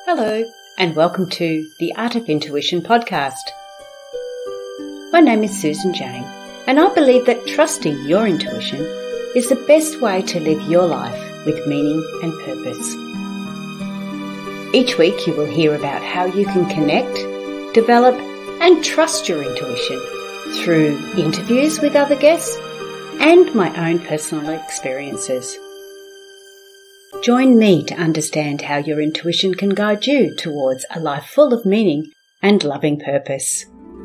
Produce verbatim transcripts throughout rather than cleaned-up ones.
Hello, and welcome to the Art of Intuition podcast. My name is Susan Jane, and I believe that trusting your intuition is the best way to live your life with meaning and purpose. Each week you will hear about how you can connect, develop, and trust your intuition through interviews with other guests and my own personal experiences. Join me to understand how your intuition can guide you towards a life full of meaning and loving purpose.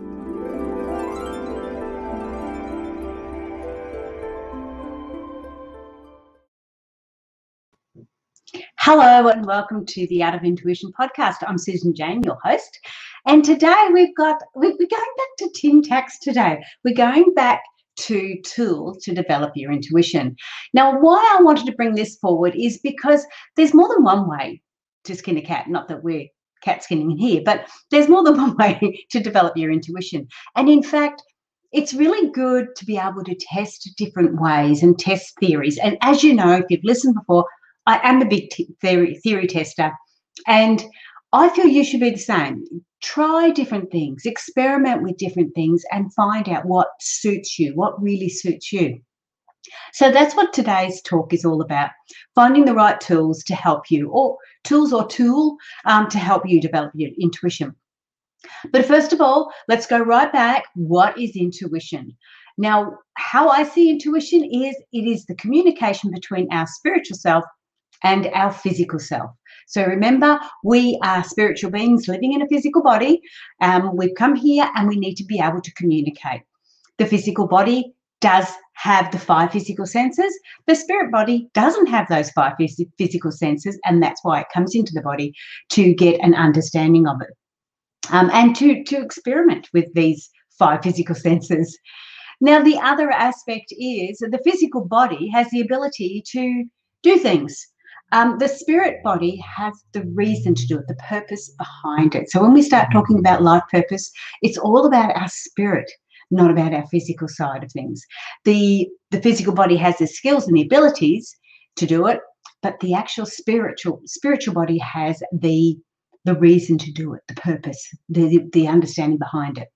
Hello and welcome to the Art of Intuition podcast. I'm Susan Jane, your host, and today we've got we're going back to tin tacks. Today we're going back to tools to develop your intuition. Now, why I wanted to bring this forward is because there's more than one way to skin a cat. Not that we're cat skinning in here, but there's more than one way to develop your intuition. And in fact, it's really good to be able to test different ways and test theories. And as you know, if you've listened before, I am a big t- theory, theory tester, and I feel you should be the same. Try different things, experiment with different things, and find out what suits you, what really suits you. So that's what today's talk is all about, finding the right tools to help you, or tools or tool um, to help you develop your intuition. But first of all, let's go right back. What is intuition? Now, how I see intuition is it is the communication between our spiritual self and our physical self. So remember, we are spiritual beings living in a physical body. Um, we've come here and we need to be able to communicate. The physical body does have the five physical senses. The spirit body doesn't have those five phys- physical senses, and that's why it comes into the body to get an understanding of it um, and to, to experiment with these five physical senses. Now, the other aspect is that the physical body has the ability to do things. Um, the spirit body has the reason to do it, the purpose behind it. So when we start talking about life purpose, it's all about our spirit, not about our physical side of things. The, the physical body has the skills and the abilities to do it, but the actual spiritual spiritual body has the, the reason to do it, the purpose, the, the understanding behind it.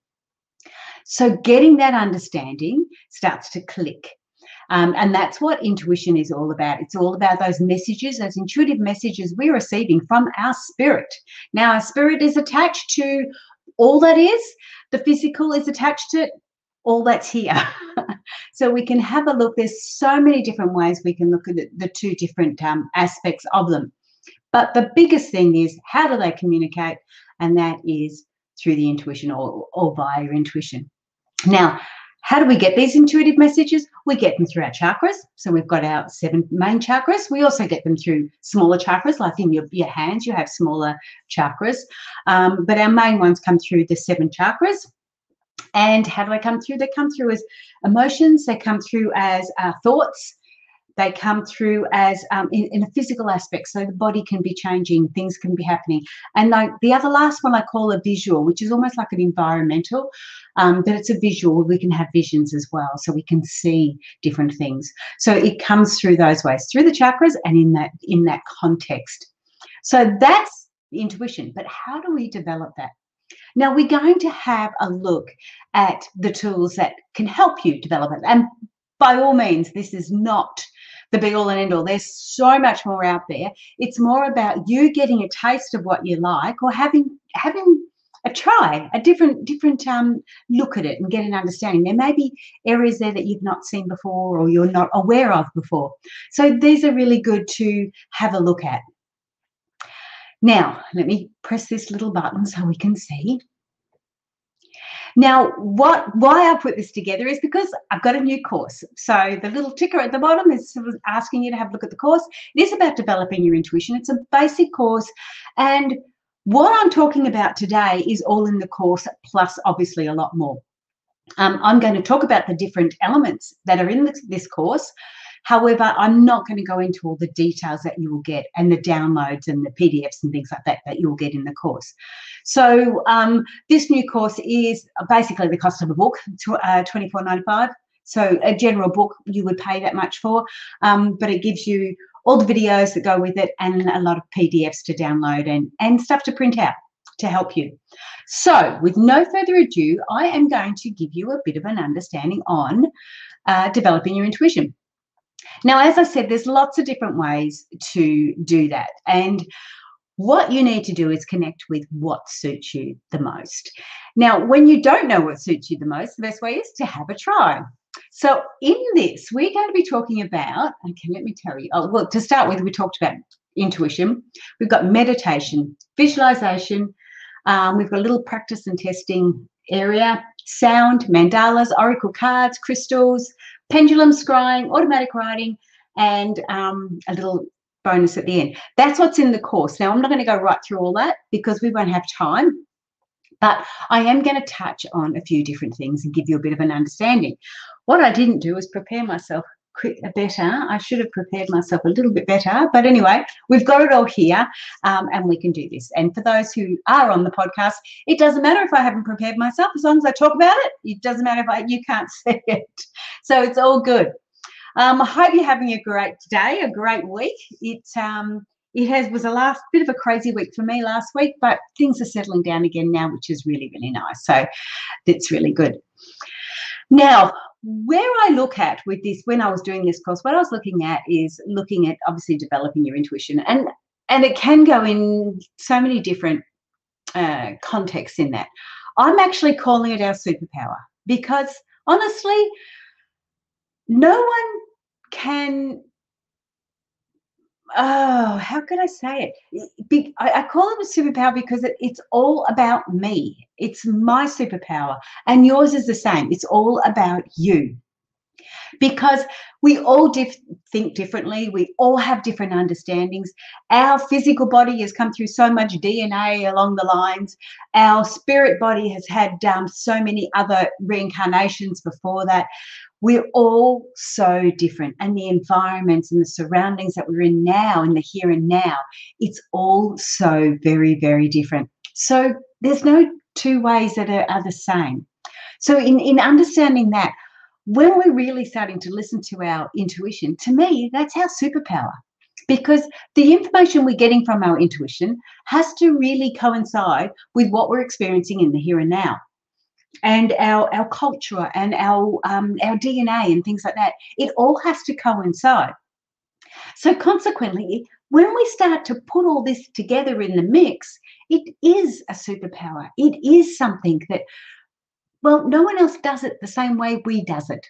So getting that understanding starts to click. Um, and that's what intuition is all about. It's all about those messages, those intuitive messages we're receiving from our spirit. Now, our spirit is attached to all that is. The physical is attached to all that's here. So we can have a look. There's so many different ways we can look at the, the two different um, aspects of them. But the biggest thing is, how do they communicate? And that is through the intuition or, or via your intuition. Now, how do we get these intuitive messages? We get them through our chakras. So we've got our seven main chakras. We also get them through smaller chakras, like in your, your hands, you have smaller chakras. Um, but our main ones come through the seven chakras. And how do they come through? They come through as emotions. They come through as uh, thoughts. They come through as um, in, in a physical aspect, so the body can be changing, things can be happening. And like the other last one I call a visual, which is almost like an environmental, um, but it's a visual. We can have visions as well, so we can see different things. So it comes through those ways, through the chakras and in that in that context. So that's the intuition. But how do we develop that? Now, we're going to have a look at the tools that can help you develop it. And by all means, this is not the be all and end all. There's so much more out there. It's more about you getting a taste of what you like, or having having a try, a different different um, look at it and get an understanding. There may be areas there that you've not seen before or you're not aware of before. So these are really good to have a look at. Now, let me press this little button so we can see. Now, what why I put this together is because I've got a new course. So the little ticker at the bottom is sort of asking you to have a look at the course. It is about developing your intuition. It's a basic course. And what I'm talking about today is all in the course, plus obviously a lot more. Um, I'm going to talk about the different elements that are in this, this course. However, I'm not going to go into all the details that you will get and the downloads and the P D Fs and things like that that you'll get in the course. So um, this new course is basically the cost of a book, uh, twenty-four ninety-five. So a general book you would pay that much for, um, but it gives you all the videos that go with it, and a lot of P D Fs to download and, and stuff to print out to help you. So with no further ado, I am going to give you a bit of an understanding on uh, developing your intuition. Now, as I said, there's lots of different ways to do that. And what you need to do is connect with what suits you the most. Now, when you don't know what suits you the most, the best way is to have a try. So in this, we're going to be talking about, okay, let me tell you, oh, well, to start with, we talked about intuition. We've got meditation, visualization. Um, we've got a little practice and testing area, sound, mandalas, oracle cards, crystals, pendulum scrying, automatic writing, and um, a little bonus at the end. That's what's in the course. Now, I'm not going to go right through all that because we won't have time, but I am going to touch on a few different things and give you a bit of an understanding. What I didn't do is prepare myself quick, better. I should have prepared myself a little bit better, but anyway, we've got it all here, um, and we can do this. And for those who are on the podcast, it doesn't matter if I haven't prepared myself, as long as I talk about it. It doesn't matter if I, you can't see it. So it's all good. Um, I hope you're having a great day, a great week. It um, it has was a last bit of a crazy week for me last week, but things are settling down again now, which is really, really nice. So that's really good. Now, where I look at with this, when I was doing this course, what I was looking at is looking at obviously developing your intuition, and and it can go in so many different uh, contexts in that. I'm actually calling it our superpower because honestly, no one can, oh, how could I say it? Be, I, I call it a superpower because it, it's all about me. It's my superpower, and yours is the same. It's all about you. Because we all dif- think differently. We all have different understandings. Our physical body has come through so much D N A along the lines. Our spirit body has had um, so many other reincarnations before that. We're all so different, and the environments and the surroundings that we're in now, in the here and now, it's all so very, very different. So there's no two ways that are, are the same. So in, in understanding that, when we're really starting to listen to our intuition, to me, that's our superpower, because the information we're getting from our intuition has to really coincide with what we're experiencing in the here and now. And our, our culture and our, um, our D N A and things like that, it all has to coincide. So consequently, when we start to put all this together in the mix, it is a superpower. It is something that, well, no one else does it the same way we does it.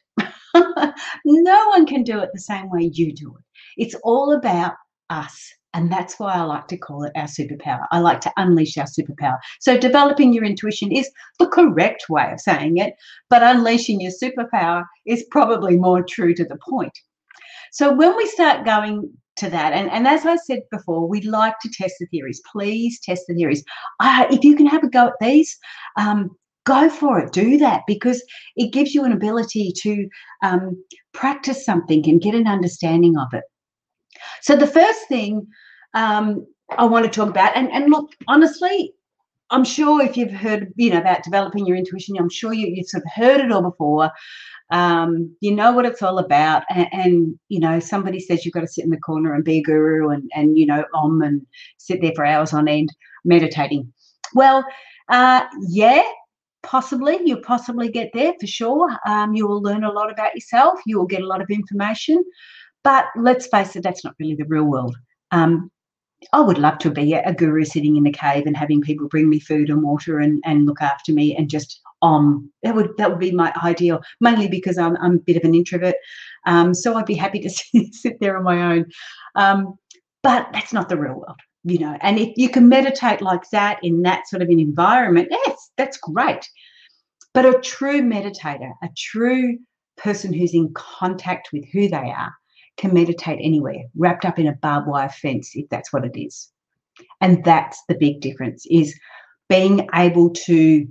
No one can do it the same way you do it. It's all about us. And that's why I like to call it our superpower. I like to unleash our superpower. So developing your intuition is the correct way of saying it, but unleashing your superpower is probably more true to the point. So when we start going to that, and, and as I said before, we like to test the theories. Please test the theories. Uh, if you can have a go at these, um, go for it. Do that, because it gives you an ability to um, practice something and get an understanding of it. So the first thing um, I want to talk about, and, and look, honestly, I'm sure if you've heard, you know, about developing your intuition, I'm sure you, you've sort of heard it all before. Um, you know what it's all about. And, and, you know, somebody says you've got to sit in the corner and be a guru and, and you know, om and sit there for hours on end meditating. Well, uh, yeah, possibly. You'll possibly get there for sure. Um, you will learn a lot about yourself. You will get a lot of information. But let's face it, that's not really the real world. Um, I would love to be a guru sitting in the cave and having people bring me food and water and, and look after me and just um that would that would be my ideal, mainly because I'm, I'm a bit of an introvert. Um, so I'd be happy to sit, sit there on my own. Um, but that's not the real world, you know. And if you can meditate like that in that sort of an environment, yes, that's great. But a true meditator, a true person who's in contact with who they are, can meditate anywhere, wrapped up in a barbed wire fence, if that's what it is. And that's the big difference, is being able to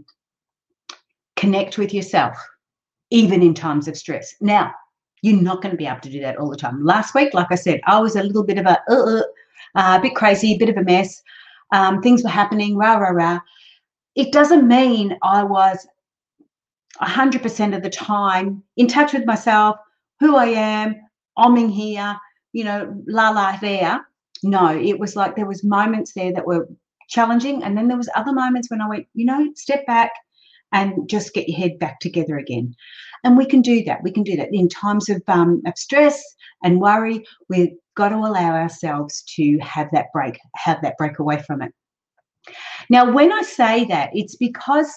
connect with yourself, even in times of stress. Now, you're not going to be able to do that all the time. Last week, like I said, I was a little bit of a, uh, uh, a bit crazy, a bit of a mess. Um, things were happening, rah, rah, rah. It doesn't mean I was one hundred percent of the time in touch with myself, who I am, oming here, you know, la la there. No, it was like there was moments there that were challenging, and then there was other moments when I went, you know, step back and just get your head back together again. And we can do that. We can do that in times of um, of stress and worry. We've got to allow ourselves to have that break, have that break away from it. Now, when I say that, it's because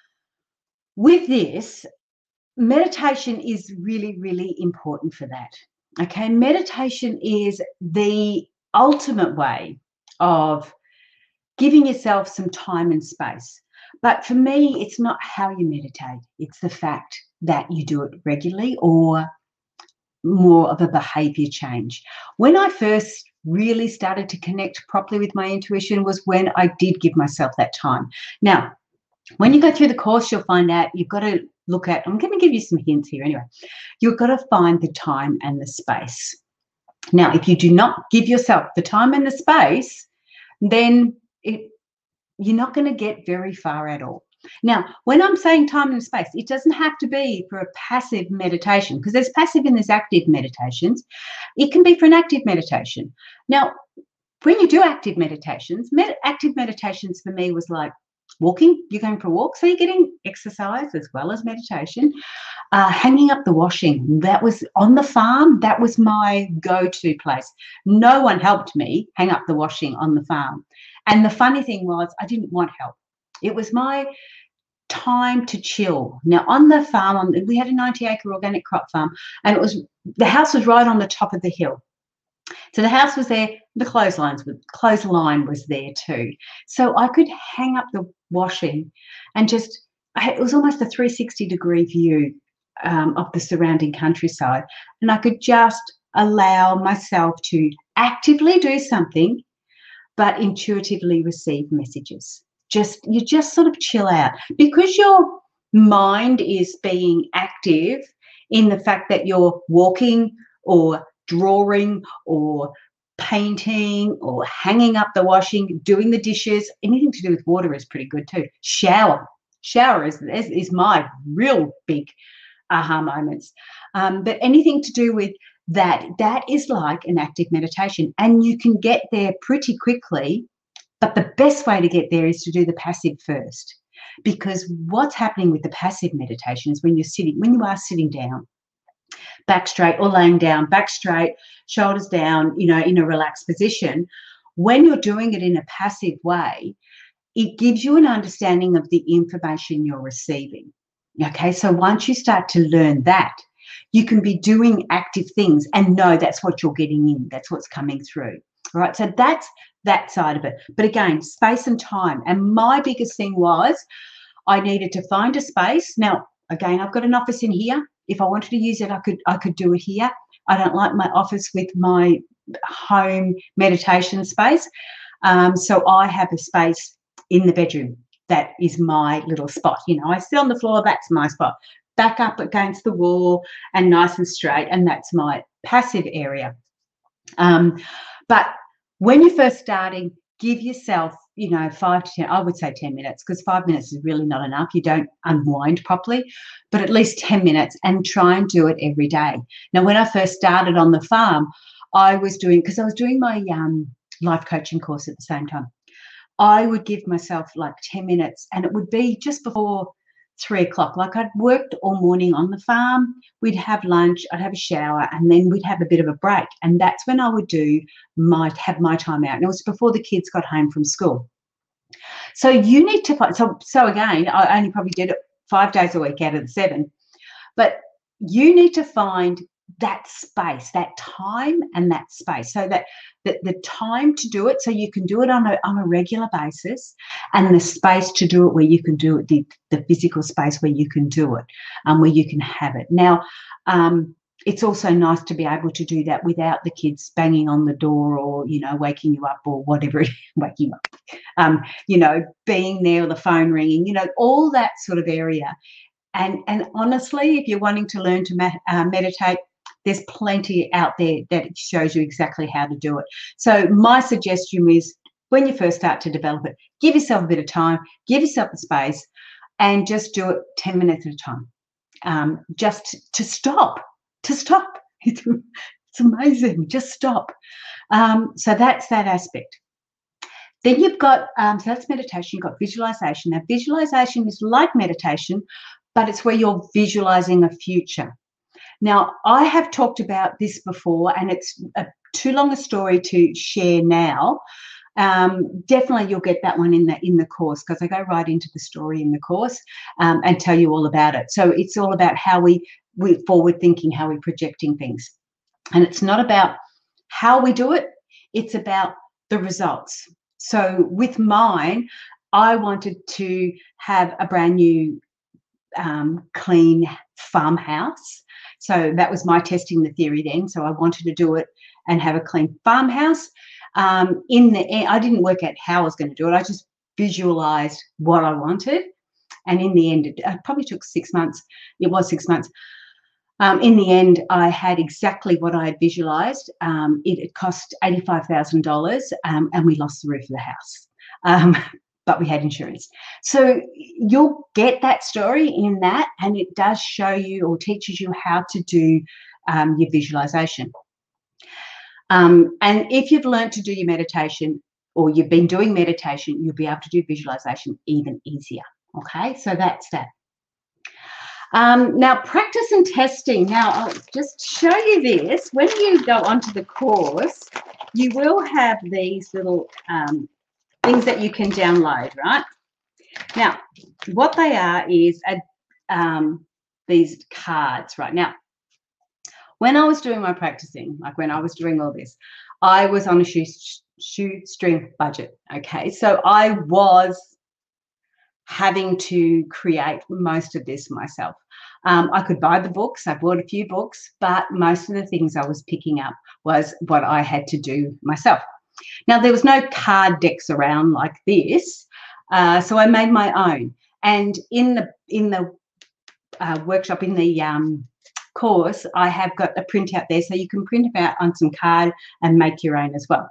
with this, meditation is really, really important for that. Okay, meditation is the ultimate way of giving yourself some time and space. But for me, it's not how you meditate. It's the fact that you do it regularly, or more of a behavior change. When I first really started to connect properly with my intuition was when I did give myself that time. Now, when you go through the course, you'll find out you've got to look at, I'm going to give you some hints here anyway. You've got to find the time and the space. Now, if you do not give yourself the time and the space, then it, you're not going to get very far at all. Now, when I'm saying time and space, it doesn't have to be for a passive meditation, because there's passive and there's active meditations. It can be for an active meditation. Now, when you do active meditations, med- active meditations for me was like walking. You're going for a walk, so you're getting exercise as well as meditation. Uh, hanging up the washing, that was on the farm. That was my go-to place. No one helped me hang up the washing on the farm. And the funny thing was, I didn't want help. It was my time to chill. Now, on the farm, on, we had a ninety acre organic crop farm, and it was, the house was right on the top of the hill. So the house was there, the clotheslines, clothesline was there too. So I could hang up the washing and just, it was almost a three sixty degree view um, of the surrounding countryside. And I could just allow myself to actively do something, but intuitively receive messages. Just, you just sort of chill out, because your mind is being active in the fact that you're walking or drawing or painting or hanging up the washing, doing the dishes. Anything to do with water is pretty good too. Shower. Shower is, is, is my real big aha moments. Um, but anything to do with that, that is like an active meditation, and you can get there pretty quickly. But the best way to get there is to do the passive first, because what's happening with the passive meditation is when you're sitting, when you are sitting down, back straight, or laying down, back straight, shoulders down, you know, in a relaxed position. When you're doing it in a passive way, it gives you an understanding of the information you're receiving. Okay, so once you start to learn that, you can be doing active things and know that's what you're getting in, that's what's coming through. All right, so that's that side of it. But again, space and time. And my biggest thing was I needed to find a space. Now, again, I've got an office in here. If I wanted to use it, I could I could do it here. I don't like my office with my home meditation space. Um, so I have a space in the bedroom. That is my little spot. You know, I sit on the floor, that's my spot. Back up against the wall and nice and straight, and that's my passive area. Um, but when you're first starting, give yourself, you know, five to ten, I would say ten minutes, because five minutes is really not enough. You don't unwind properly, but at least ten minutes, and try and do it every day. Now, when I first started on the farm, I was doing, because I was doing my um, life coaching course at the same time, I would give myself like ten minutes, and it would be just before three o'clock. Like, I'd worked all morning on the farm, we'd have lunch, I'd have a shower, and then we'd have a bit of a break. And that's when I would do my, have my time out. And it was before the kids got home from school. So you need to find, so, so again, I only probably did it five days a week out of the seven, but you need to find that space, that time and that space, so that the, the time to do it, so you can do it on a, on a regular basis, and the space to do it where you can do it, the, the physical space where you can do it, and um, where you can have it. Now, um, it's also nice to be able to do that without the kids banging on the door, or, you know, waking you up, or whatever, waking you up, um, you know, being there, or the phone ringing, you know, all that sort of area. And, and honestly, if you're wanting to learn to med- uh, meditate, there's plenty out there that shows you exactly how to do it. So my suggestion is, when you first start to develop it, give yourself a bit of time, give yourself the space, and just do it ten minutes at a time. Um, just to stop, to stop. It's amazing. Just stop. Um, so that's that aspect. Then you've got, um, so that's meditation, you've got visualization. Now, visualization is like meditation, but it's where you're visualizing a future. Now, I have talked about this before, and it's a, too long a story to share now. Um, definitely you'll get that one in the in the course, because I go right into the story in the course um, and tell you all about it. So it's all about how we, we forward thinking, how we're projecting things. And it's not about how we do it, it's about the results. So with mine, I wanted to have a brand new um, clean farmhouse. So that was my testing the theory then. So I wanted to do it and have a clean farmhouse. Um, in the end, I didn't work out how I was going to do it. I just visualized what I wanted. And in the end, it probably took six months. It was six months. Um, in the end, I had exactly what I had visualized. Um, it, it cost eighty-five thousand dollars um, and we lost the roof of the house. Um, but we had insurance. So you'll get that story in that, and it does show you or teaches you how to do um, your visualization. Um, and if you've learned to do your meditation, or you've been doing meditation, you'll be able to do visualization even easier. Okay, so that's that. Um, now, practice and testing. Now, I'll just show you this. When you go onto the course, you will have these little um, things that you can download, right? Now, what they are is a, um, these cards, right? Now, when I was doing my practicing, like when I was doing all this, I was on a shoe, shoestring budget, okay? So I was having to create most of this myself. Um, I could buy the books. I bought a few books, but most of the things I was picking up was what I had to do myself. Now, there was no card decks around like this, uh, so I made my own. And in the in the uh, workshop, in the um, course, I have got a printout there, so you can print them out on some card and make your own as well.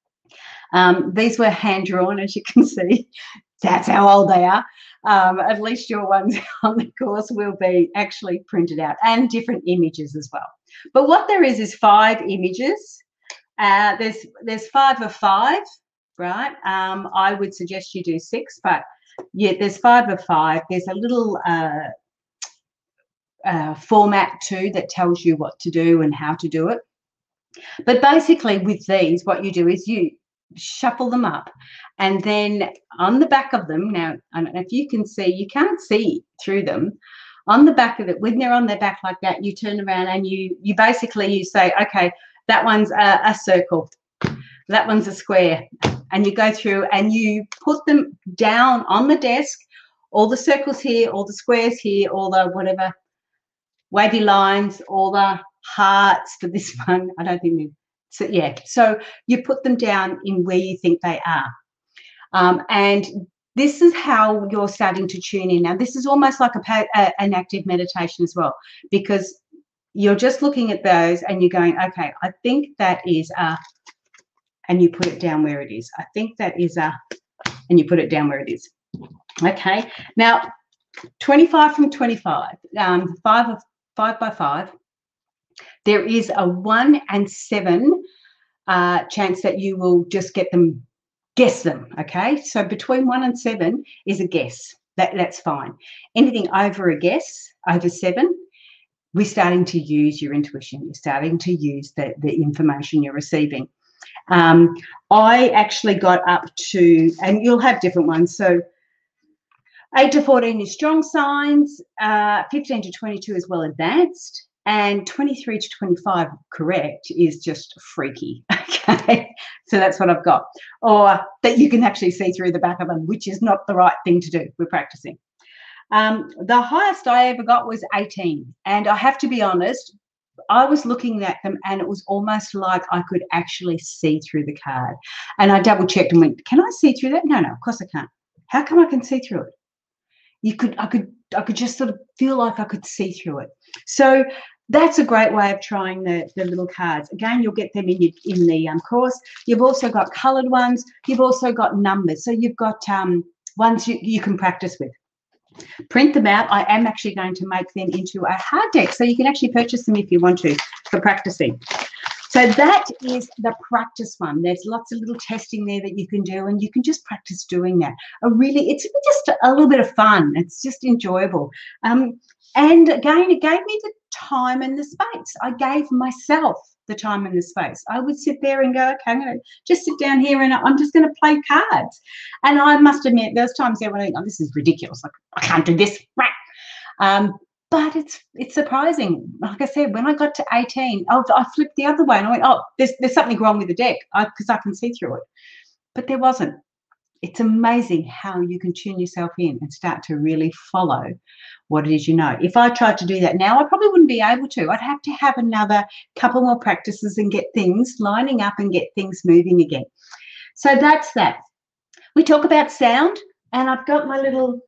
Um, these were hand drawn, as you can see. That's how old they are. Um, at least your ones on the course will be actually printed out, and different images as well. But what there is is five images. Uh, there's there's five of five, right? Um, I would suggest you do six, but yeah, there's five of five. There's a little uh, uh, format too that tells you what to do and how to do it. But basically with these, what you do is you shuffle them up, and then on the back of them, now I don't know if you can see, you can't see through them. On the back of it, when they're on their back like that, you turn around and you you basically you say, okay, that one's a, a circle, that one's a square, and you go through and you put them down on the desk, all the circles here, all the squares here, all the whatever wavy lines, all the hearts for this one. I don't think they, so yeah, so you put them down in where you think they are. Um, and this is how you're starting to tune in. Now, this is almost like a, a, an active meditation as well, because you're just looking at those and you're going, okay, I think that is a, and you put it down where it is. I think that is a, and you put it down where it is. Okay, now twenty-five from twenty-five, um, five of five by five. There is a one and seven uh, chance that you will just get them, guess them. Okay, so between one and seven is a guess. That that's fine. Anything over a guess, over seven, we're starting to use your intuition. You're starting to use the, the information you're receiving. Um, I actually got up to, and you'll have different ones. So eight to fourteen is strong signs, uh, fifteen to twenty-two is well advanced, and twenty-three to twenty-five, correct, is just freaky. Okay, so that's what I've got. Or that you can actually see through the back of them, which is not the right thing to do. We're practicing. Um, the highest I ever got was eighteen, and I have to be honest, I was looking at them and it was almost like I could actually see through the card. And I double checked and went, can I see through that? No, no, of course I can't. How come I can see through it? You could, I could, I could just sort of feel like I could see through it. So that's a great way of trying the, the little cards. Again, you'll get them in your, in the um, course. You've also got coloured ones. You've also got numbers. So you've got um, ones you, you can practice with. Print them out. I am actually going to make them into a hard deck, so you can actually purchase them if you want to for practicing. So that is the practice one. There's lots of little testing there that you can do, and you can just practice doing that. A really, it's just a little bit of fun. It's just enjoyable. Um, and again, it gave me the time and the space. I gave myself the time and the space. I would sit there and go, okay, I'm going to just sit down here and I'm just going to play cards. And I must admit, there's times there when I think, oh, this is ridiculous. Like, I can't do this. Um, But it's it's surprising. Like I said, when I got to eighteen, I, I flipped the other way and I went, oh, there's, there's something wrong with the deck because I, I can see through it. But there wasn't. It's amazing how you can tune yourself in and start to really follow what it is you know. If I tried to do that now, I probably wouldn't be able to. I'd have to have another couple more practices and get things lining up and get things moving again. So that's that. We talk about sound, and I've got my little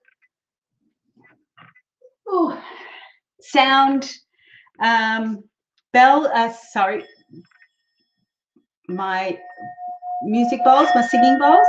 oh, sound um, bell, uh, sorry, my music bowls, my singing bowls.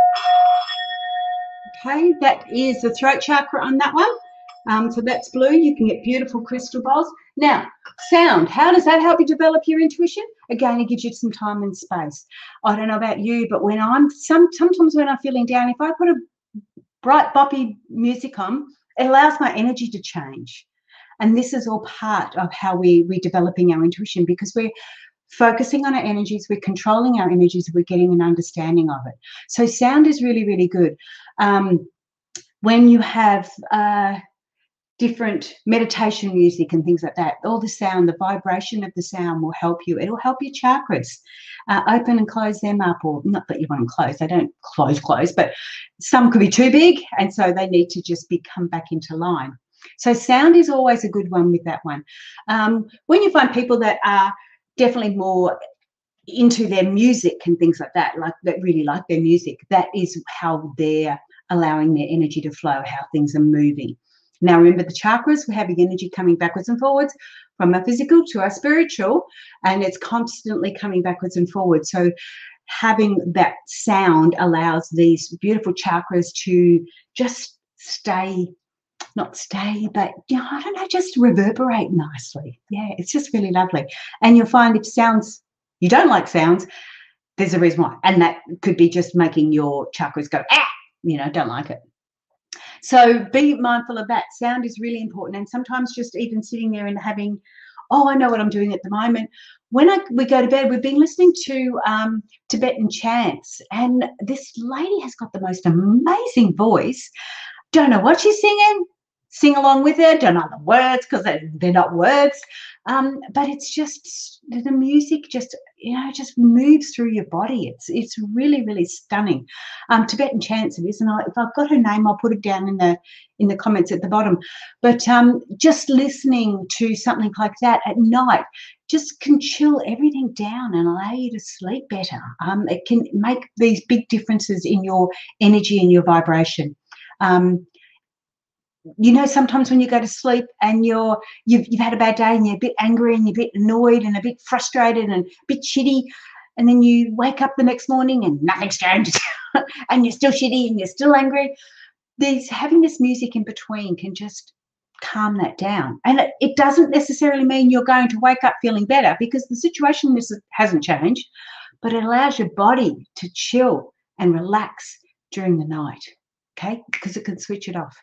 Okay, that is the throat chakra on that one. Um, so that's blue. You can get beautiful crystal bowls. Now, sound, how does that help you develop your intuition? Again, it gives you some time and space. I don't know about you, but when I'm, some, sometimes when I'm feeling down, if I put a bright, boppy music on, it allows my energy to change. And this is all part of how we, we're developing our intuition, because we're focusing on our energies, we're controlling our energies, we're getting an understanding of it. So sound is really, really good. Um, when you have uh, different meditation music and things like that, all the sound, the vibration of the sound will help you. It'll help your chakras uh, open and close them up, or not that you want them closed, they don't close, close, but some could be too big, and so they need to just be come back into line. So sound is always a good one with that one. Um, when you find people that are definitely more into their music and things like that, like that really like their music, that is how they're allowing their energy to flow, how things are moving. Now, remember the chakras, we're having energy coming backwards and forwards from our physical to our spiritual, and it's constantly coming backwards and forwards. So having that sound allows these beautiful chakras to just stay, not stay, but, you know, I don't know, just reverberate nicely. Yeah, it's just really lovely. And you'll find if sounds, you don't like sounds, there's a reason why. And that could be just making your chakras go, ah, you know, don't like it. So be mindful of that. Sound is really important. And sometimes just even sitting there and having, oh, I know what I'm doing at the moment. When I, we go to bed, we've been listening to um, Tibetan chants, and this lady has got the most amazing voice. Don't know what she's singing. Sing along with her. Don't know the words because they're, they're not words. Um, but it's just, the music just, you know, just moves through your body. It's it's really, really stunning. Um, Tibetan chants it is, and I, if I've got her name, I'll put it down in the in the comments at the bottom. But um, just listening to something like that at night just can chill everything down and allow you to sleep better. Um, it can make these big differences in your energy and your vibration. Um, you know, sometimes when you go to sleep and you're you've you've had a bad day and you're a bit angry and you're a bit annoyed and a bit frustrated and a bit shitty, and then you wake up the next morning and nothing's changed and you're still shitty and you're still angry. These having this music in between can just calm that down. And it, it doesn't necessarily mean you're going to wake up feeling better, because the situation is, hasn't changed, but it allows your body to chill and relax during the night, okay, because it can switch it off.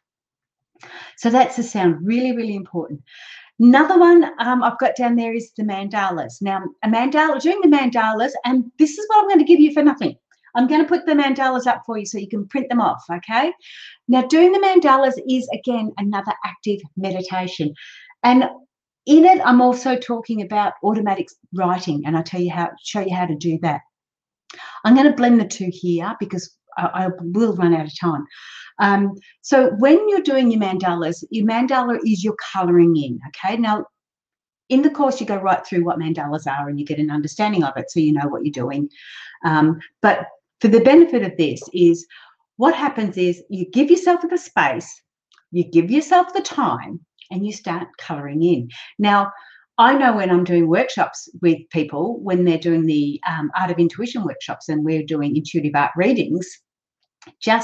So that's the sound, really, really important. Another one um, I've got down there is the mandalas. Now, a mandala, doing the mandalas, and this is what I'm going to give you for nothing. I'm going to put the mandalas up for you so you can print them off, okay? Now, doing the mandalas is, again, another active meditation. And in it, I'm also talking about automatic writing, and I'll tell you how, show you how to do that. I'm going to blend the two here because I, I will run out of time. Um, so when you're doing your mandalas, your mandala is your colouring in, okay? Now, in the course, you go right through what mandalas are and you get an understanding of it, so you know what you're doing. Um, but for the benefit of this is, what happens is you give yourself the space, you give yourself the time, and you start colouring in. Now, I know when I'm doing workshops with people, when they're doing the um, Art of Intuition workshops and we're doing intuitive art readings, just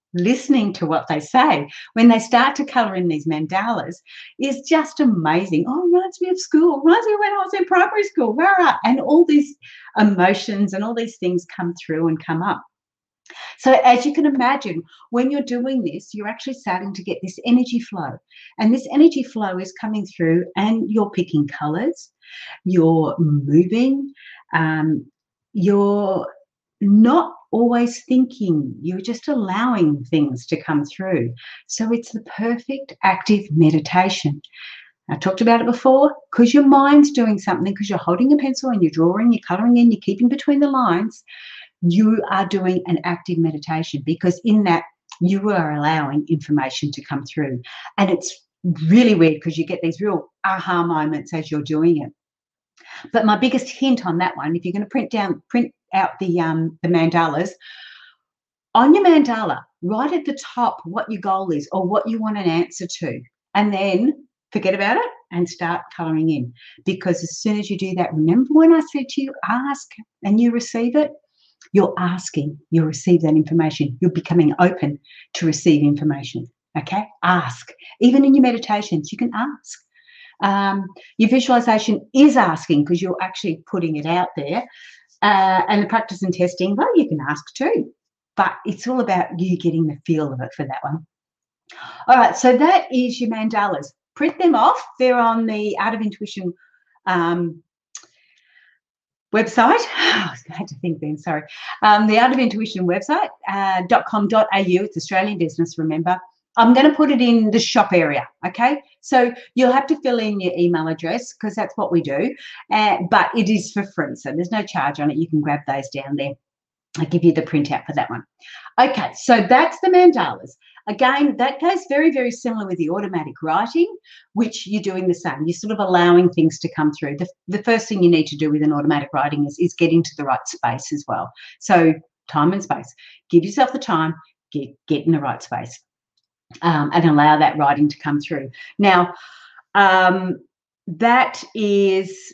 listening to what they say when they start to colour in these mandalas is just amazing. Oh, reminds me of school, reminds me of when I was in primary school, rah, rah. And all these emotions and all these things come through and come up. So as you can imagine, when you're doing this, you're actually starting to get this energy flow. And this energy flow is coming through and you're picking colours, you're moving, um, you're not always thinking, you're just allowing things to come through. So it's the perfect active meditation. I talked about it before, because your mind's doing something, because you're holding a pencil and you're drawing, you're colouring in, you're keeping between the lines, you are doing an active meditation, because in that you are allowing information to come through. And it's really weird because you get these real aha moments as you're doing it. But my biggest hint on that one, if you're going to print down, print out the um, the mandalas, on your mandala, write at the top what your goal is or what you want an answer to, and then forget about it and start colouring in. Because as soon as you do that, remember when I said to you, ask and you receive it? You're asking, you'll receive that information. You're becoming open to receive information, okay? Ask. Even in your meditations, you can ask. Um, your visualization is asking because you're actually putting it out there. Uh, and the practice and testing, well, you can ask too. But it's all about you getting the feel of it for that one. All right, so that is your mandalas. Print them off. They're on the Art of Intuition um, website. Oh, I had to think then, sorry. Um, the Art of Intuition website, uh, .com.au, it's Australian business, remember. I'm going to put it in the shop area, okay? So you'll have to fill in your email address because that's what we do, uh, but it is for free, so there's no charge on it. You can grab those down there. I'll give you the printout for that one. Okay, so that's the mandalas. Again, that goes very, very similar with the automatic writing, which you're doing the same. You're sort of allowing things to come through. The, the first thing you need to do with an automatic writing is, is get into the right space as well. So time and space. Give yourself the time, get, get in the right space, um, and allow that writing to come through. Now, um, that is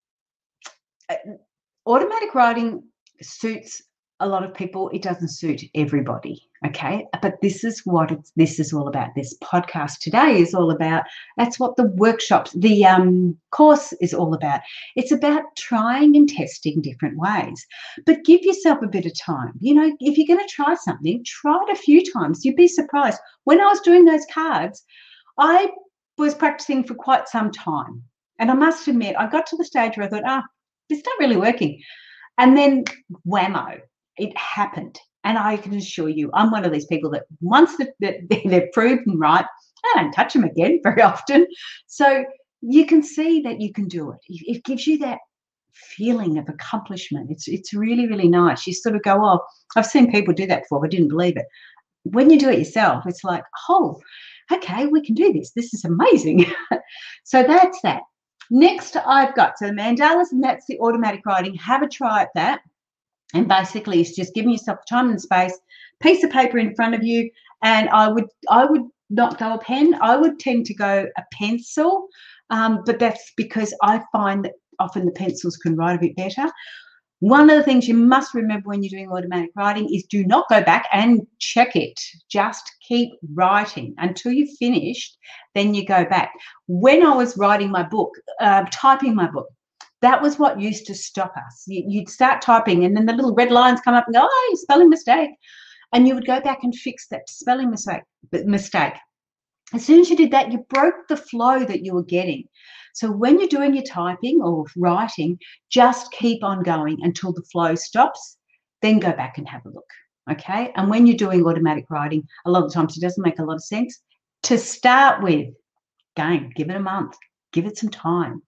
uh, automatic writing suits a lot of people. It doesn't suit everybody, okay? But this is what it's, this is all about. This podcast today is all about. That's what the workshops, the um, course is all about. It's about trying and testing different ways. But give yourself a bit of time. You know, if you're going to try something, try it a few times. You'd be surprised. When I was doing those cards, I was practicing for quite some time. And I must admit, I got to the stage where I thought, ah, oh, it's not really working. And then whammo, it happened. And I can assure you, I'm one of these people that once that they're proven right, I don't touch them again very often. So you can see that you can do it. It gives you that feeling of accomplishment. It's it's really, really nice. You sort of go, oh, I've seen people do that before, but didn't believe it. When you do it yourself, it's like, oh, okay, we can do this. This is amazing. So that's that. Next, I've got, so the mandalas, and that's the automatic writing. Have a try at that. And basically, it's just giving yourself time and space, piece of paper in front of you. And I would, I would not go a pen. I would tend to go a pencil, um, but that's because I find that often the pencils can write a bit better. One of the things you must remember when you're doing automatic writing is do not go back and check it. Just keep writing until you've finished, then you go back. When I was writing my book, uh, typing my book, that was what used to stop us. You'd start typing and then the little red lines come up and go, oh, spelling mistake. And you would go back and fix that spelling mistake. mistake. As soon as you did that, you broke the flow that you were getting. So when you're doing your typing or writing, just keep on going until the flow stops, then go back and have a look, okay? And when you're doing automatic writing, a lot of times it doesn't make a lot of sense. To start with, again, give it a month, give it some time.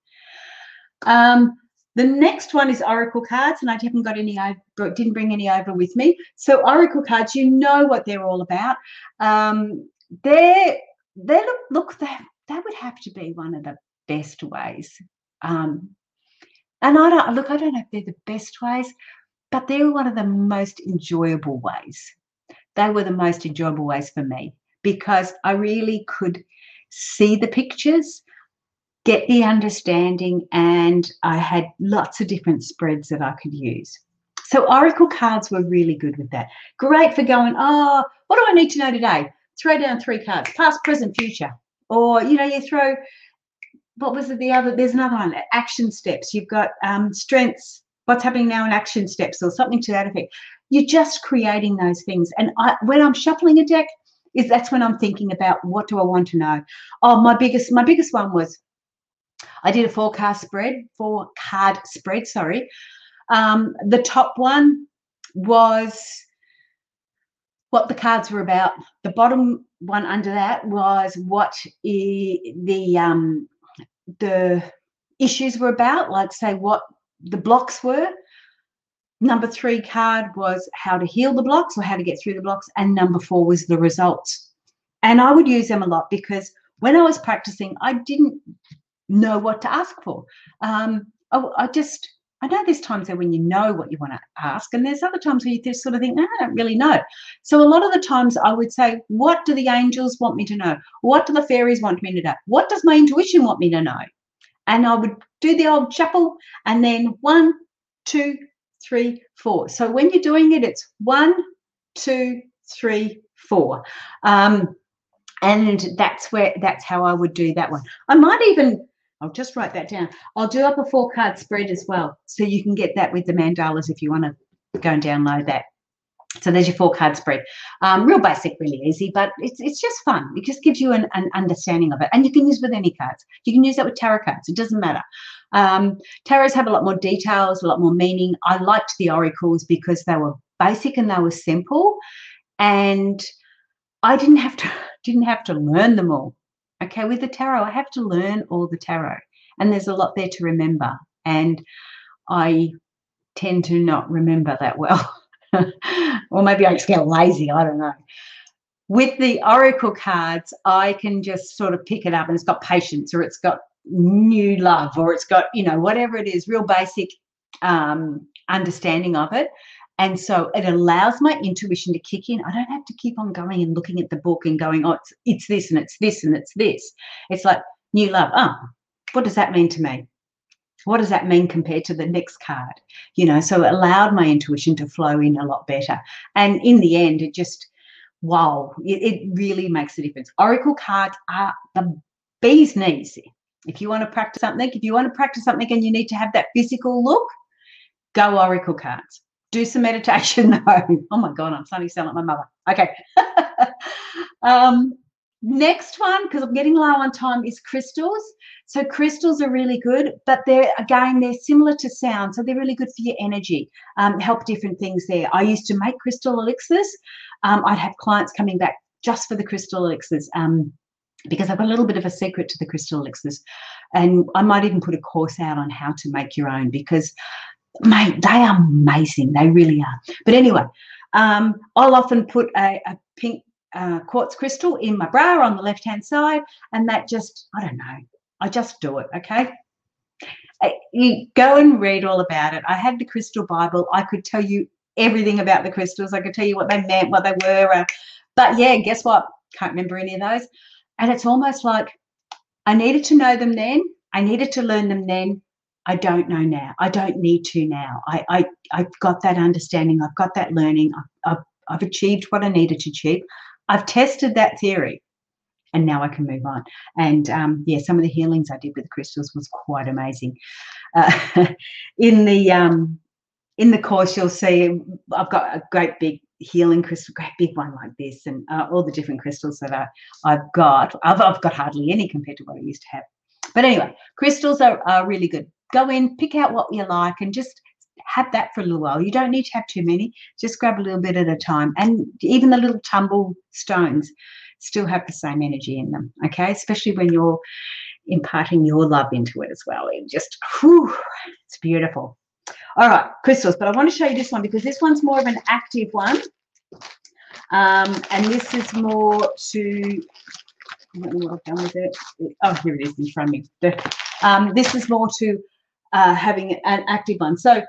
Um, the next one is Oracle cards, and I haven't got any, I didn't bring any over with me. So Oracle cards, you know what they're all about. Um, they're, they look, look that, that would have to be one of the best ways. Um, and I don't, look, I don't know if they're the best ways, but they're one of the most enjoyable ways. They were the most enjoyable ways for me because I really could see the pictures, get the understanding, and I had lots of different spreads that I could use. So Oracle cards were really good with that. Great for going, oh, what do I need to know today? Throw down three cards, past, present, future. Or, you know, you throw, what was it the other, there's another one, action steps. You've got um, strengths, what's happening now in action steps or something to that effect. You're just creating those things. And I, when I'm shuffling a deck, is that's when I'm thinking about what do I want to know. Oh, my biggest, my biggest one was I did a forecast spread, four card spread, sorry. Um, the top one was what the cards were about. The bottom one under that was what the um, the issues were about, like say what the blocks were. Number three card was how to heal the blocks or how to get through the blocks, and number four was the results. And I would use them a lot because when I was practicing, I didn't know what to ask for. Um, I, I just, I know there's times there when you know what you want to ask, and there's other times where you just sort of think, no, I don't really know. So a lot of the times I would say, what do the angels want me to know? What do the fairies want me to know? What does my intuition want me to know? And I would do the old shuffle, and then one, two, three, four. So when you're doing it, it's one, two, three, four. Um, and that's where, that's how I would do that one. I might even, I'll just write that down. I'll do up a four card spread as well. So you can get that with the mandalas if you want to go and download that. So there's your four card spread. Um, real basic, really easy, but it's it's just fun. It just gives you an, an understanding of it. And you can use with any cards. You can use that with tarot cards. It doesn't matter. Um, tarots have a lot more details, a lot more meaning. I liked the oracles because they were basic and they were simple. And I didn't have to didn't have to learn them all. Okay, with the tarot, I have to learn all the tarot. And there's a lot there to remember. And I tend to not remember that well. Or maybe I just get lazy, I don't know. With the oracle cards, I can just sort of pick it up and it's got patience, or it's got new love, or it's got, you know, whatever it is, real basic um, understanding of it. And so it allows my intuition to kick in. I don't have to keep on going and looking at the book and going, oh, it's, it's this and it's this and it's this. It's like new love. Oh, what does that mean to me? What does that mean compared to the next card? You know, so it allowed my intuition to flow in a lot better. And in the end, it just, wow, it, it really makes a difference. Oracle cards are the bee's knees. If you want to practice something, if you want to practice something and you need to have that physical look, go oracle cards. Do some meditation though. Oh my God, I'm starting to sound like my mother. Okay. um, next one, because I'm getting low on time, is crystals. So crystals are really good, but they're, again, they're similar to sound. So they're really good for your energy, um, help different things there. I used to make crystal elixirs. Um, I'd have clients coming back just for the crystal elixirs um, because I've got a little bit of a secret to the crystal elixirs. And I might even put a course out on how to make your own because, mate, they are amazing. They really are. But anyway, um, I'll often put a, a pink uh, quartz crystal in my bra on the left-hand side, and that just, I don't know, I just do it, okay? You go and read all about it. I had the Crystal Bible. I could tell you everything about the crystals. I could tell you what they meant, what they were. Uh, but, yeah, guess what? Can't remember any of those. And it's almost like I needed to know them then. I needed to learn them then. I don't know now. I don't need to now. I, I, I've got that understanding. I've got that learning. I've, I've, I've achieved what I needed to achieve. I've tested that theory. And now I can move on. And, um, yeah, some of the healings I did with the crystals was quite amazing. Uh, in the um, in the course, you'll see I've got a great big healing crystal, great big one like this, and uh, all the different crystals that I, I've got. I've, I've got hardly any compared to what I used to have. But anyway, crystals are, are really good. Go in, pick out what you like, and just have that for a little while. You don't need to have too many. Just grab a little bit at a time. And even the little tumble stones still have the same energy in them, okay? Especially when you're imparting your love into it as well. It just, whew, it's beautiful. All right, crystals, but I want to show you this one because this one's more of an active one. Um, and this is more to, I don't know what I've done with it. Oh, here it is in front of me. Um, this is more to uh, having an active one. So,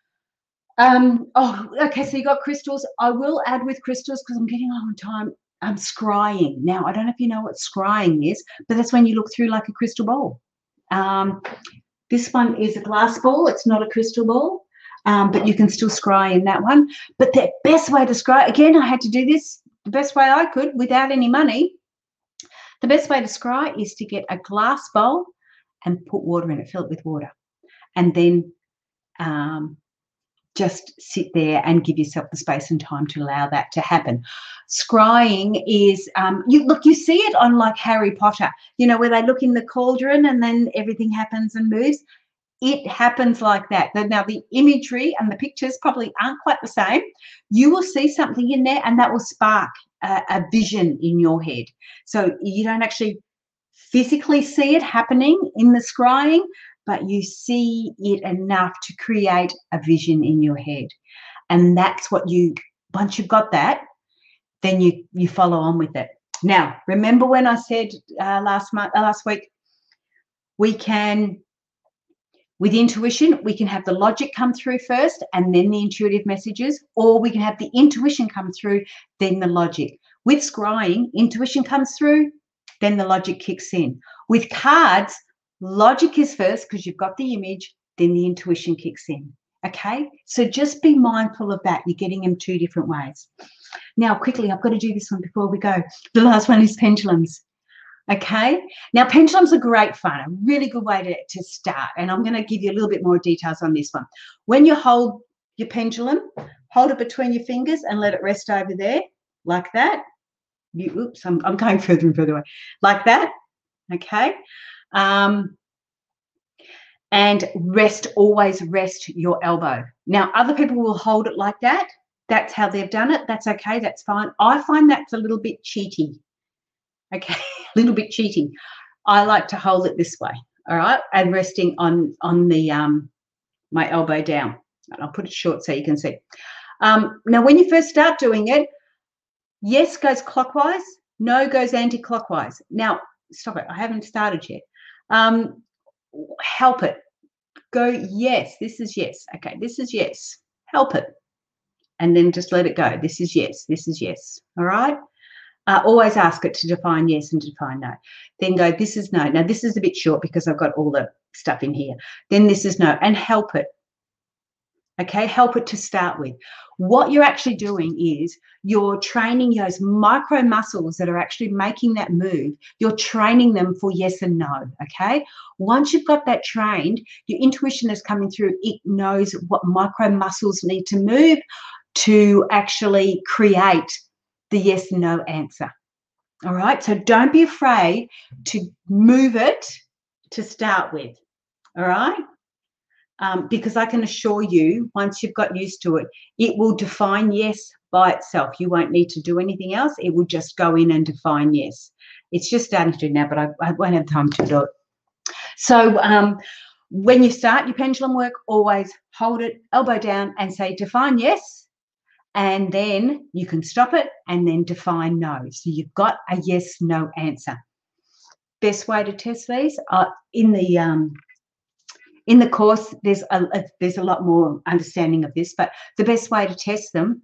um, oh, okay, so you got crystals. I will add with crystals because I'm getting low on time. Um, scrying. Now, I don't know if you know what scrying is, but that's when you look through like a crystal ball. Um, this one is a glass ball. It's not a crystal ball, um, but you can still scry in that one. But the best way to scry, again, I had to do this the best way I could without any money, the best way to scry is to get a glass bowl and put water in it, fill it with water, and then um, just sit there and give yourself the space and time to allow that to happen. Scrying is, um, you look, you see it on like Harry Potter, you know, where they look in the cauldron and then everything happens and moves. It happens like that. Now, the imagery and the pictures probably aren't quite the same. You will see something in there and that will spark a, a vision in your head. So you don't actually physically see it happening in the scrying, but you see it enough to create a vision in your head. And that's what you, once you've got that, then you, you follow on with it. Now, remember when I said uh, last month, uh, last week, we can, with intuition, we can have the logic come through first and then the intuitive messages, or we can have the intuition come through, then the logic. With scrying, intuition comes through, then the logic kicks in. With cards, logic is first because you've got the image, then the intuition kicks in. Okay, so just be mindful of that. You're getting them two different ways. Now, quickly, I've got to do this one before we go. The last one is pendulums. Okay, now pendulums are great fun, a really good way to, to start. And I'm going to give you a little bit more details on this one. When you hold your pendulum, hold it between your fingers and let it rest over there like that. You, oops, I'm, I'm going further and further away. Like that, okay. Um, and rest, always rest your elbow. Now, other people will hold it like that. That's how they've done it. That's okay. That's fine. I find that's a little bit cheaty. Okay, a little bit cheaty. I like to hold it this way, all right, and resting on on the um my elbow down. And I'll put it short so you can see. Um, now, when you first start doing it, yes goes clockwise, no goes anti-clockwise. Now, stop it. I haven't started yet. Um, help it. Go yes. This is yes. Okay, this is yes. Help it, and then just let it go. This is yes. This is yes. All right. Uh, always ask it to define yes and define no. Then go, this is no. Now, this is a bit short because I've got all the stuff in here. Then this is no, and help it. Okay, help it to start with. What you're actually doing is you're training those micro muscles that are actually making that move. You're training them for yes and no, okay? Once you've got that trained, your intuition is coming through. It knows what micro muscles need to move to actually create the yes and no answer. All right, so don't be afraid to move it to start with. All right, um, because I can assure you, once you've got used to it, it will define yes by itself. You won't need to do anything else. It will just go in and define yes. It's just starting to do now, but I, I won't have time to do it. So um, when you start your pendulum work, always hold it elbow down and say define yes. And then you can stop it and then define no. So you've got a yes, no answer. Best way to test these are in the um, in the course. There's a, a there's a lot more understanding of this, but the best way to test them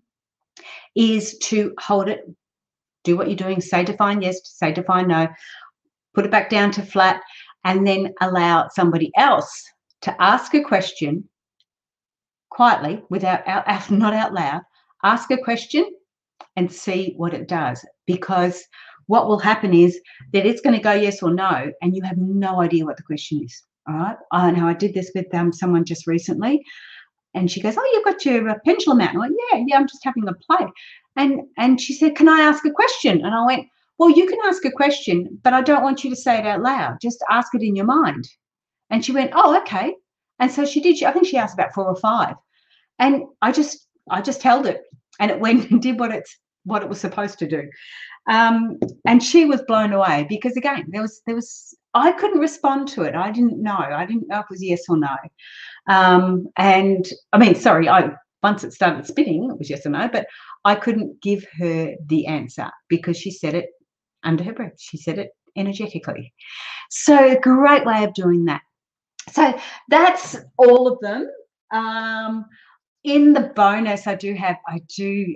is to hold it, do what you're doing, say define yes, say define no, put it back down to flat, and then allow somebody else to ask a question quietly, without out, not out loud. Ask a question and see what it does, because what will happen is that it's going to go yes or no, and you have no idea what the question is. All right. I know I did this with um, someone just recently, and she goes, "Oh, you've got your uh, pendulum out." And I went, "Yeah, yeah, I'm just having a play." And and she said, "Can I ask a question?" And I went, "Well, you can ask a question, but I don't want you to say it out loud. Just ask it in your mind." And she went, "Oh, okay." And so she did. I think she asked about four or five, and I just. I just held it, and it went and did what it's what it was supposed to do. Um, and she was blown away because, again, there was there was I couldn't respond to it. I didn't know. I didn't know if it was yes or no. Um, and I mean, sorry, I once it started spinning, it was yes or no, but I couldn't give her the answer because she said it under her breath. She said it energetically. So a great way of doing that. So that's all of them. Um, In the bonus, I do have, I do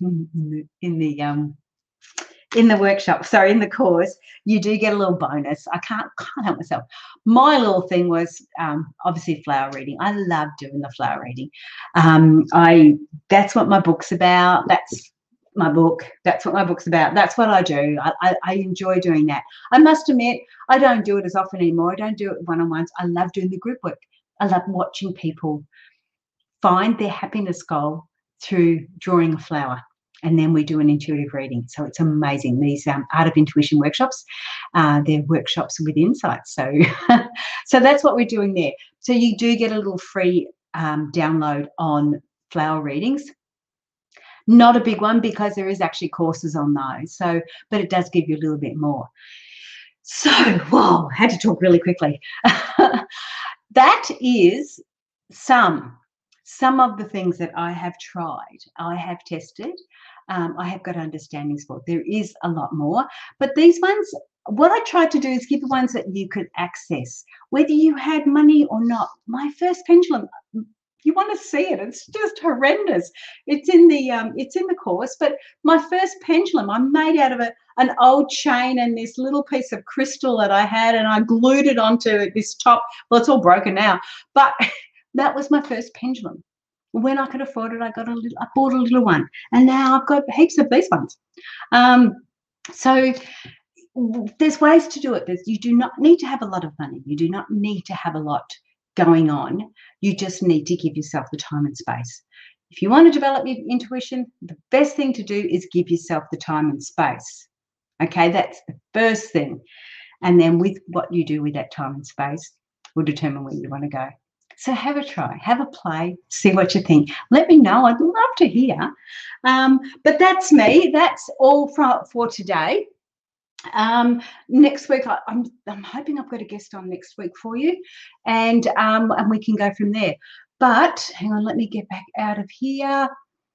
in the um in the workshop, sorry, in the course, you do get a little bonus. I can't can't help myself. My little thing was um, obviously flower reading. I love doing the flower reading. Um, I that's what my book's about. That's my book. That's what my book's about. That's what I do. I, I, I enjoy doing that. I must admit, I don't do it as often anymore. I don't do it one-on-ones. I love doing the group work. I love watching people find their happiness goal through drawing a flower. And then we do an intuitive reading. So it's amazing. These um, Art of Intuition workshops, uh, they're workshops with insights. So, so that's what we're doing there. So you do get a little free um, download on flower readings. Not a big one because there is actually courses on those. So, but it does give you a little bit more. So, whoa, I had to talk really quickly. That is some, some of the things that I have tried, I have tested, um, I have got understandings for. There is a lot more, but these ones, what I tried to do is give the ones that you could access, whether you had money or not. My first pendulum, you want to see it, it's just horrendous. It's in the um, it's in the course, but my first pendulum I made out of a, an old chain and this little piece of crystal that I had, and I glued it onto this top. Well, it's all broken now, but that was my first pendulum. When I could afford it, I got a little, I bought a little one, and now I've got heaps of these ones. Um, so there's ways to do it. There's, you do not need to have a lot of money. You do not need to have a lot going on. You just need to give yourself the time and space. If you want to develop your intuition, the best thing to do is give yourself the time and space. Okay, that's the first thing. And then with what you do with that time and space will determine where you want to go. So have a try, have a play, see what you think. Let me know. I'd love to hear. Um, but that's me. That's all for, for today. Um, next week, I, I'm, I'm hoping I've got a guest on next week for you, and, um, and we can go from there. But hang on, let me get back out of here.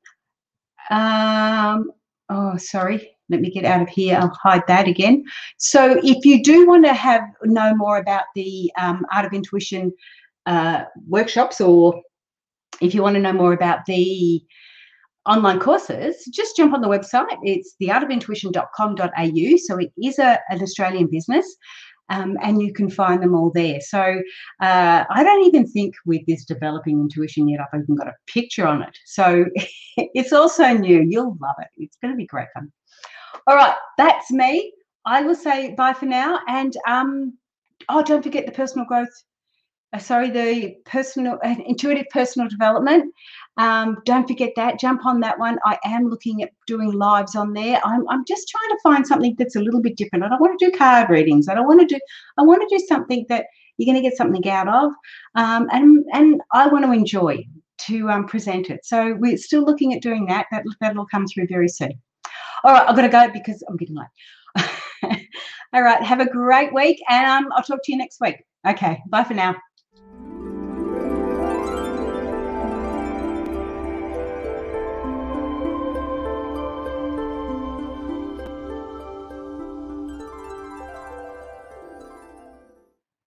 Um, oh, sorry. Let me get out of here. I'll hide that again. So if you do want to have know more about the um, Art of Intuition uh, workshops, or if you want to know more about the online courses, just jump on the website. It's the art of intuition dot com dot A U. So it is a, an Australian business, um, and you can find them all there. So uh, I don't even think with this developing intuition yet, I've even got a picture on it. So it's also new. You'll love it. It's going to be great fun. All right, that's me. I will say bye for now. And um, oh, don't forget the personal growth. Uh, sorry, the personal, uh, intuitive personal development. Um, don't forget that. Jump on that one. I am looking at doing lives on there. I'm, I'm just trying to find something that's a little bit different. I don't want to do card readings. I don't want to do. I want to do something that you're going to get something out of, um, and and I want to enjoy to um, present it. So we're still looking at doing that. That that'll come through very soon. All right, I've got to go because I'm getting late. All right, have a great week, and um, I'll talk to you next week. Okay, bye for now.